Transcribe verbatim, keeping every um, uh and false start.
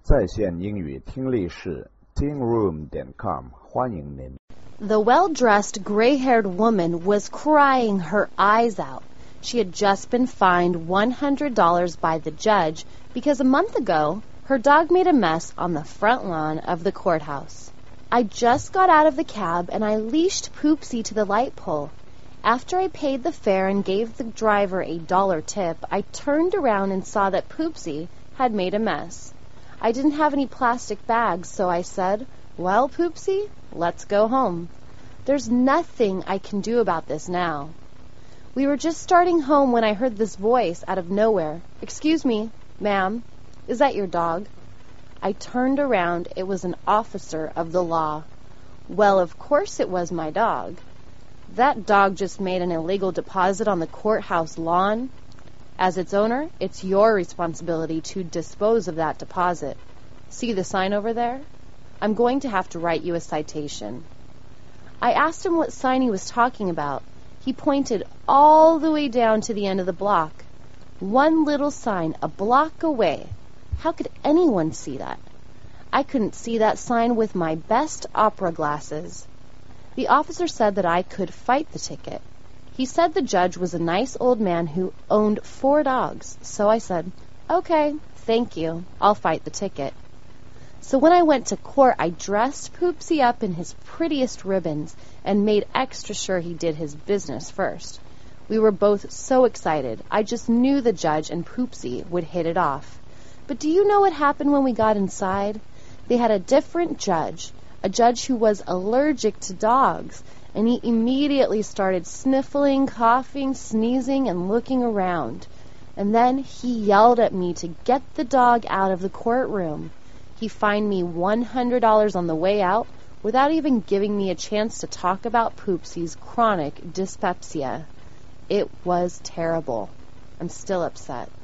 在线英语听力室 teen room dot com 欢迎您。 The well-dressed, gray-haired woman was crying her eyes out. She had just been fined one hundred dollars by the judge because a month ago her dog made a mess on the front lawn of the courthouse. I just got out of the cab and I leashed Poopsie to the light pole. After I paid the fare and gave the driver a dollar tip, I turned around and saw that Poopsie had made a mess. I didn't have any plastic bags, so I said, "Well, Poopsie, let's go home. There's nothing I can do about this now." We were just starting home when I heard this voice out of nowhere. "Excuse me, ma'am, is that your dog?" I turned around. It was an officer of the law. Well, of course it was my dog. That dog just made an illegal deposit on the courthouse lawn. As its owner, it's your responsibility to dispose of that deposit. See the sign over there? I'm going to have to write you a citation. I asked him what sign he was talking about. He pointed all the way down to the end of the block. One little sign, a block away. How could anyone see that? I couldn't see that sign with my best opera glasses. The officer said that I could fight the ticket. He said the judge was a nice old man who owned four dogs, so I said, "Okay, thank you, I'll fight the ticket." So when I went to court, I dressed Poopsie up in his prettiest ribbons and made extra sure he did his business first. We were both so excited. I just knew the judge and Poopsie would hit it off. But do you know what happened when we got inside? They had a different judge, a judge who was allergic to dogs, and he immediately started sniffling, coughing, sneezing, and looking around. And then he yelled at me to get the dog out of the courtroom. He fined me one hundred dollars on the way out without even giving me a chance to talk about Poopsie's chronic dyspepsia. It was terrible. I'm still upset.